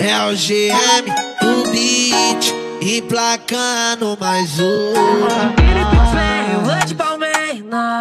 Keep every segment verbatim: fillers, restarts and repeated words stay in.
É o G M, o beat, emplacando mais um. Hoje palmei,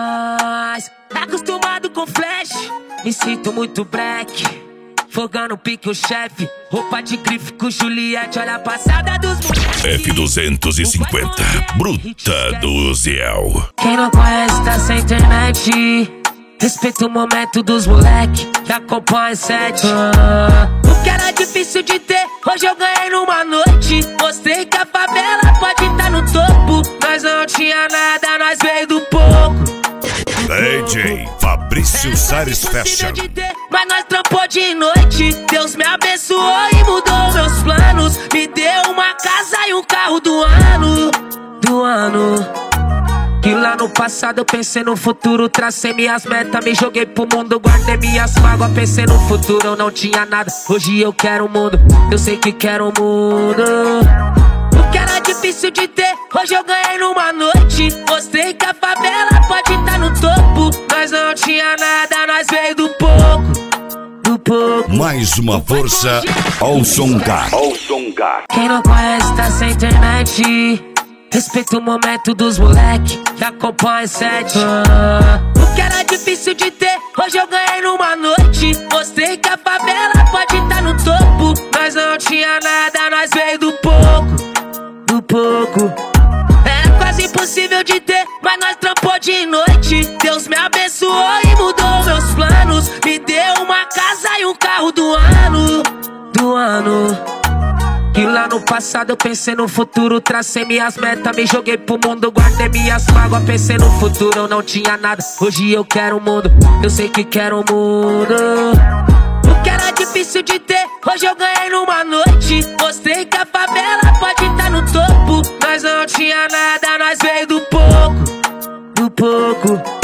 nós acostumado com flash, me sinto muito black, fogando pique o chefe, roupa de grife com Juliette, olha a passada dos moleques. F duzentos e cinquenta, bruta do Ziel. Quem não conhece tá sem internet, respeita o momento dos moleque que acompanha sete. Ah, o que era difícil de ter, hoje eu ganhei numa noite. Mostrei que a favela pode estar no topo. Nós não tinha nada, nós veio do pouco. D J Fabrício Sares Fashion. De ter, mas nós trampou de noite. Deus me abençoou e mudou meus planos. Me deu uma casa e um carro do ano. Do ano. E lá no passado eu pensei no futuro, tracei minhas metas, me joguei pro mundo, guardei minhas mágoas, pensei no futuro, eu não tinha nada. Hoje eu quero o mundo, eu sei que quero o mundo. O que era difícil de ter, hoje eu ganhei numa noite. Mostrei que a favela pode estar no topo. Nós não tinha nada, nós veio do pouco. Do pouco. Mais uma força ao Songar. Quem não conhece tá sem internet, respeita o momento dos moleque que acompanha sete. Ah, o que era difícil de ter, hoje eu ganhei numa noite. Mostrei que a favela pode estar no topo. Nós não tinha nada, nós veio do pouco. Do pouco. Era quase impossível de ter, mas nós trampou de noite. Deus me abençoou e mudou meus planos. Me deu uma casa e um carro do ano. Do ano. E lá no passado eu pensei no futuro, tracei minhas metas, me joguei pro mundo, guardei minhas mágoas, pensei no futuro, eu não tinha nada. Hoje eu quero o mundo, eu sei que quero o mundo. O que era difícil de ter, hoje eu ganhei numa noite. Mostrei que a favela pode estar no topo. Nós não tinha nada, nós veio do pouco. Do pouco.